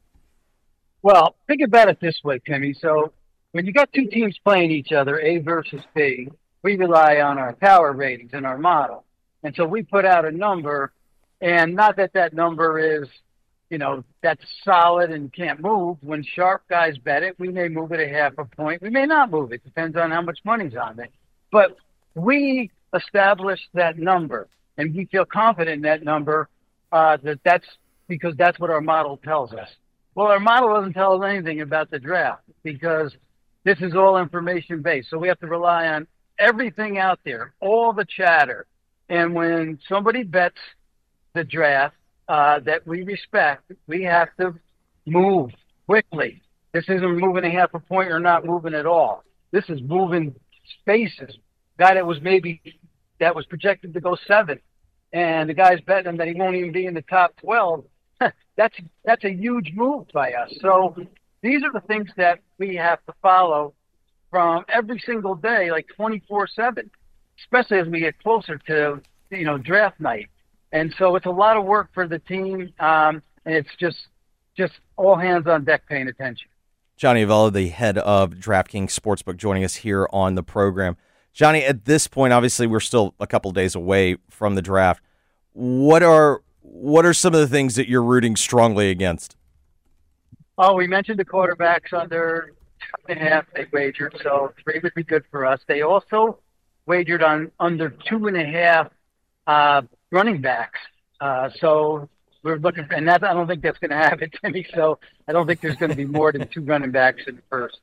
Speaker 11: Well, think about it this way, Timmy. So when you got two teams playing each other, A versus B, we rely on our power ratings and our model. And so we put out a number, and not that number is, that's solid and can't move. When sharp guys bet it, we may move it 0.5 point. We may not move it. Depends on how much money's on it. But we established that number, and we feel confident in that number that's because that's what our model tells us. Well, our model doesn't tell us anything about the draft because this is all information-based. So we have to rely on everything out there, all the chatter. And when somebody bets the draft that we respect, we have to move quickly. This isn't moving 0.5 point or not moving at all. This is moving spaces. Guy that was projected to go 7, and the guy's betting him that he won't even be in the top 12. That's a huge move by us. So these are the things that we have to follow from every single day, like 24/7, especially as we get closer to draft night. And so it's a lot of work for the team, and it's just all hands on deck paying attention.
Speaker 8: Johnny Avello, the head of DraftKings Sportsbook, joining us here on the program. Johnny, at this point, obviously, we're still a couple days away from the draft. What are some of the things that you're rooting strongly against?
Speaker 11: Oh, we mentioned the quarterbacks under 2.5 they wagered, so 3 would be good for us. They also wagered on under 2.5 running backs. So we're looking for, and that, I don't think that's going to happen, Timmy. So I don't think there's going to be more than 2 running backs in the first.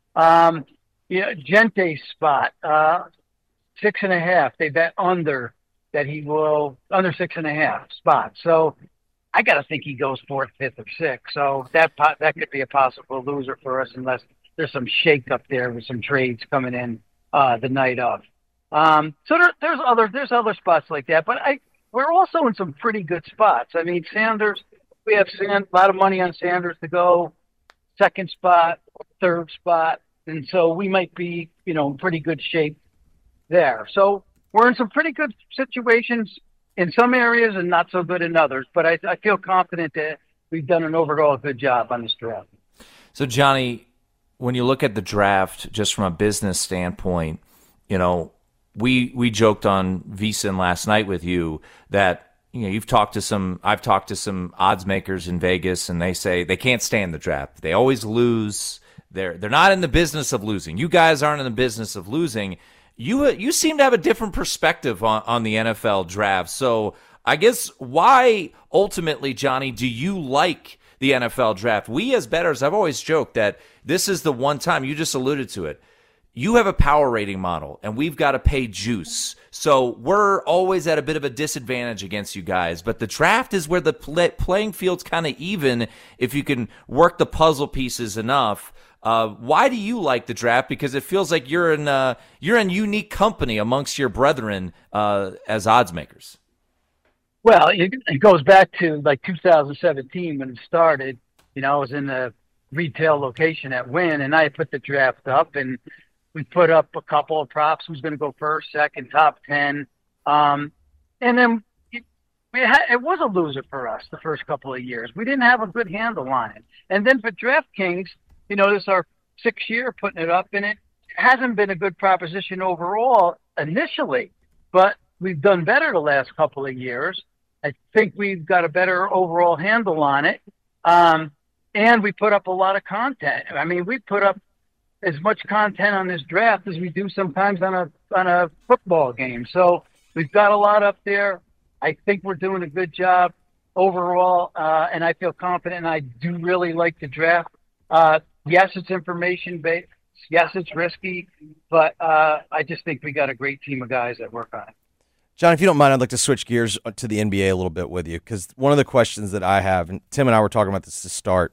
Speaker 11: Gente's spot, 6.5. They bet under that he will under 6.5 spots. So I got to think he goes 4th, 5th, or 6th. So that could be a possible loser for us unless there's some shake up there with some trades coming in the night of. So there's other spots like that, but we're also in some pretty good spots. I mean, Sanders, we have a lot of money on Sanders to go 2nd spot, 3rd spot, and so we might be, in pretty good shape there. So we're in some pretty good situations in some areas and not so good in others, but I feel confident that we've done an overall good job on this draft.
Speaker 10: So, Johnny, when you look at the draft, just from a business standpoint, we joked on VSiN last night with you that I've talked to some odds makers in Vegas, and they say they can't stand the draft. They always lose. They're not in the business of losing. You guys aren't in the business of losing. You seem to have a different perspective on the NFL draft. So I guess why ultimately, Johnny, do you like the NFL draft? We as bettors, I've always joked that this is the one time, you just alluded to it, you have a power rating model, and we've got to pay juice. So we're always at a bit of a disadvantage against you guys. But the draft is where the playing field's kind of even if you can work the puzzle pieces enough. Why do you like the draft? Because it feels like you're in unique company amongst your brethren as odds makers.
Speaker 11: Well, it goes back to like 2017 when it started. I was in the retail location at Wynn, and I put the draft up, and we put up a couple of props. Who's going to go first, second, top 10. And then it was a loser for us the first couple of years. We didn't have a good handle on it. And then for DraftKings, this is our 6th year putting it up, and it hasn't been a good proposition overall initially, but we've done better the last couple of years. I think we've got a better overall handle on it. And we put up a lot of content. I mean, we put up as much content on this draft as we do sometimes on a football game. So we've got a lot up there. I think we're doing a good job overall, and I feel confident, and I do really like the draft. Yes, it's information-based. Yes, it's risky, but I just think we got a great team of guys that work on it.
Speaker 8: John, if you don't mind, I'd like to switch gears to the NBA a little bit with you, because one of the questions that I have, and Tim and I were talking about this to start,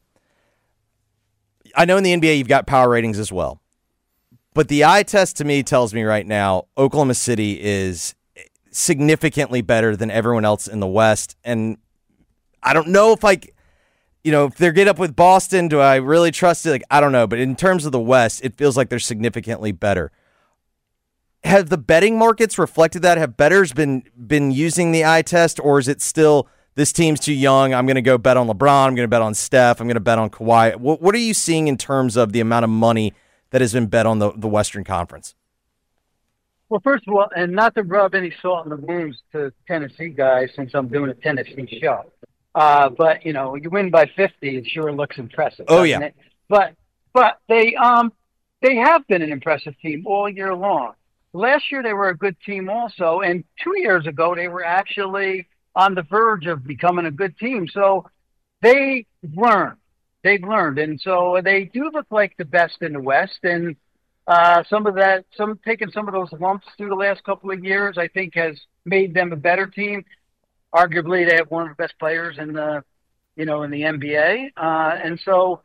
Speaker 8: I know in the NBA you've got power ratings as well, but the eye test to me tells me right now Oklahoma City is significantly better than everyone else in the West, and I don't know if if they're get up with Boston, do I really trust it? I don't know, but in terms of the West, it feels like they're significantly better. Have the betting markets reflected that? Have bettors been using the eye test, or is it still this team's too young? I'm going to go bet on LeBron. I'm going to bet on Steph. I'm going to bet on Kawhi. What are you seeing in terms of the amount of money that has been bet on the Western Conference?
Speaker 11: Well, first of all, and not to rub any salt in the wounds to Tennessee guys, since I'm doing a Tennessee show, but you win by 50, it sure looks impressive.
Speaker 8: Oh yeah,
Speaker 11: it? But they have been an impressive team all year long. Last year, they were a good team also, and 2 years ago, they were actually on the verge of becoming a good team. So they've learned, and so they do look like the best in the West, and taking some of those lumps through the last couple of years, I think has made them a better team. Arguably, they have one of the best players in the NBA, and so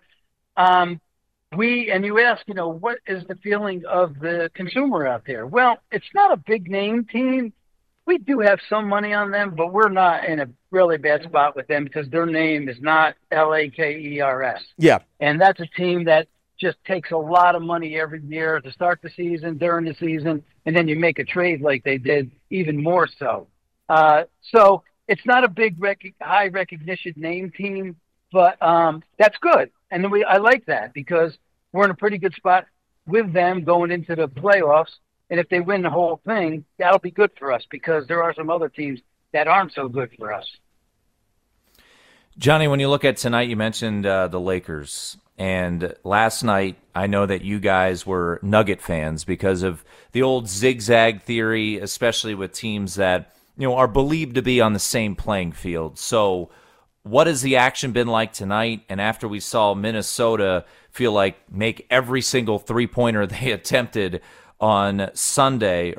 Speaker 11: you ask, what is the feeling of the consumer out there? Well, it's not a big name team. We do have some money on them, but we're not in a really bad spot with them because their name is not Lakers.
Speaker 8: Yeah.
Speaker 11: And that's a team that just takes a lot of money every year to start the season, during the season, and then you make a trade like they did, even more so. So it's not a big high recognition name team, but that's good. And I like that because we're in a pretty good spot with them going into the playoffs. And if they win the whole thing, that'll be good for us because there are some other teams that aren't so good for us.
Speaker 10: Johnny, when you look at tonight, you mentioned the Lakers. And last night, I know that you guys were Nugget fans because of the old zigzag theory, especially with teams that are believed to be on the same playing field. So what has the action been like tonight? And after we saw Minnesota make every single three-pointer they attempted on Saturday,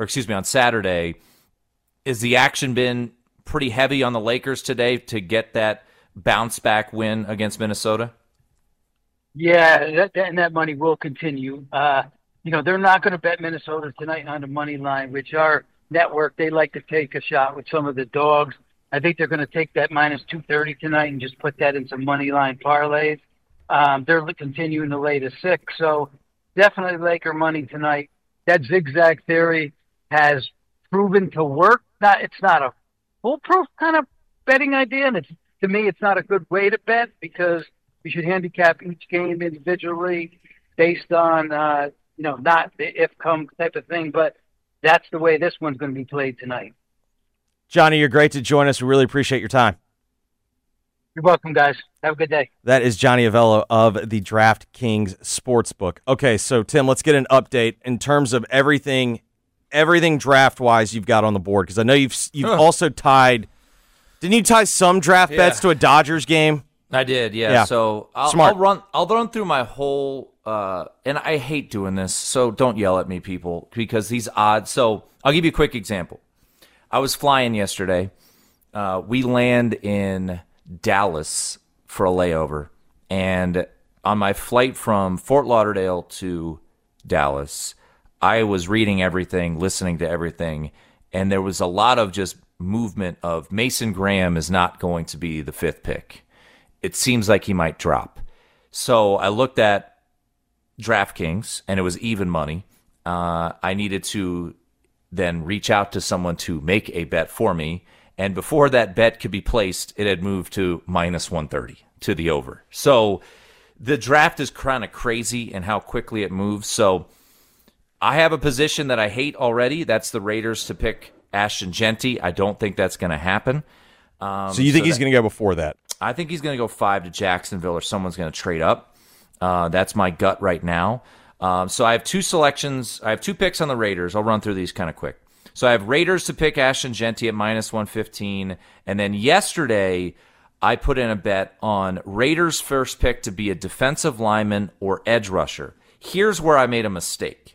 Speaker 10: is the action been pretty heavy on the Lakers today to get that bounce-back win against Minnesota?
Speaker 11: Yeah, that money will continue. They're not going to bet Minnesota tonight on the money line, which our network, they like to take a shot with some of the dogs. I think they're going to take that minus 230 tonight and just put that in some money line parlays. They're continuing to lay the 6, so definitely Laker money tonight. That zigzag theory has proven to work. It's not a foolproof kind of betting idea, and to me, it's not a good way to bet because you should handicap each game individually based on, not the if-come type of thing, but that's the way this one's going to be played tonight.
Speaker 8: Johnny, you're great to join us. We really appreciate your time.
Speaker 11: You're welcome, guys. Have a good day.
Speaker 8: That is Johnny Avello of the DraftKings Sportsbook. Okay, so Tim, let's get an update in terms of everything draft-wise you've got on the board, because I know you've also tied. Didn't you tie some draft bets to a Dodgers game?
Speaker 10: I did, yeah. So I'll run through my whole and I hate doing this, so don't yell at me, people, because these odds. So I'll give you a quick example. I was flying yesterday. We land in Dallas for a layover, and on my flight from Fort Lauderdale to Dallas, I was reading everything, listening to everything, and there was a lot of just movement of Mason Graham is not going to be the 5th pick. It seems like he might drop. So I looked at DraftKings, and it was even money. I needed to then reach out to someone to make a bet for me, and before that bet could be placed, it had moved to minus 130 to the over. So the draft is kind of crazy in how quickly it moves. So I have a position that I hate already. That's the Raiders to pick Ashton Genty. I don't think that's going to happen.
Speaker 8: So you think he's going to go before that?
Speaker 10: I think he's going to go 5 to Jacksonville, or someone's going to trade up. That's my gut right now. So I have 2 selections. I have 2 picks on the Raiders. I'll run through these kind of quick. So I have Raiders to pick Ashton Genty at minus 115. And then yesterday, I put in a bet on Raiders' first pick to be a defensive lineman or edge rusher. Here's where I made a mistake.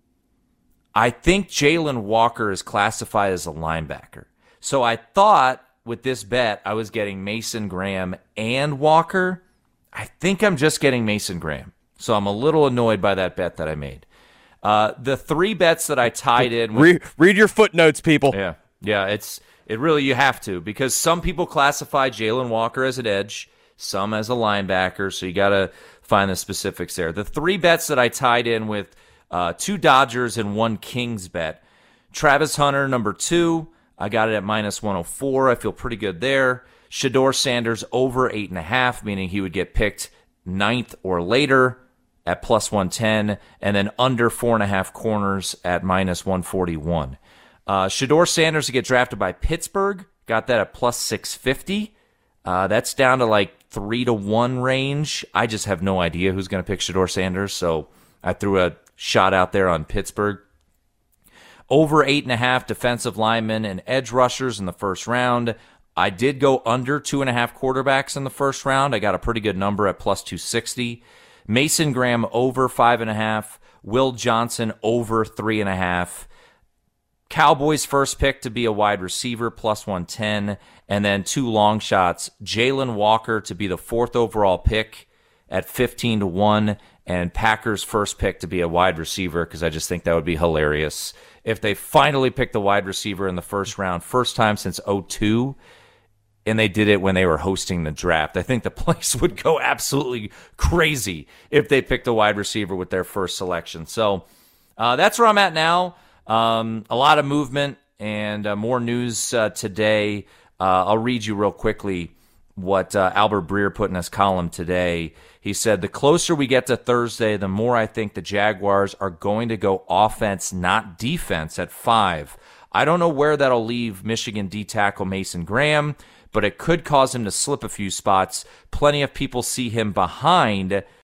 Speaker 10: I think Jalen Walker is classified as a linebacker. So I thought with this bet I was getting Mason Graham and Walker. I think I'm just getting Mason Graham. So I'm a little annoyed by that bet that I made. The 3 bets that I tied in with,
Speaker 8: read your footnotes, people.
Speaker 10: Yeah, it really, you have to, because some people classify Jalen Walker as an edge, some as a linebacker, so you got to find the specifics there. The 3 bets that I tied in with 2 Dodgers and 1 Kings bet. Travis Hunter, number 2. I got it at minus 104. I feel pretty good there. Shedeur Sanders over 8.5, meaning he would get picked 9th or later at plus 110, and then under 4.5 corners at minus 141. Shedeur Sanders to get drafted by Pittsburgh, got that at plus 650. That's down to like 3-1 range. I just have no idea who's going to pick Shedeur Sanders, so I threw a shot out there on Pittsburgh. Over 8.5 defensive linemen and edge rushers in the first round. I did go under 2.5 quarterbacks in the first round. I got a pretty good number at plus 260. Mason Graham over 5.5. Will Johnson over 3.5. Cowboys first pick to be a wide receiver, plus 110. And then 2 long shots. Jalen Walker to be the 4th overall pick at 15-1. And Packers first pick to be a wide receiver, because I just think that would be hilarious if they finally picked the wide receiver in the first round, first time since 2002, and they did it when they were hosting the draft. I think the place would go absolutely crazy if they picked a wide receiver with their first selection. So that's where I'm at now. A lot of movement and more news today. I'll read you real quickly what Albert Breer put in his column today. He said, the closer we get to Thursday, the more I think the Jaguars are going to go offense, not defense, at 5. I don't know where that'll leave Michigan D tackle Mason Graham, but it could cause him to slip a few spots. Plenty of people see him behind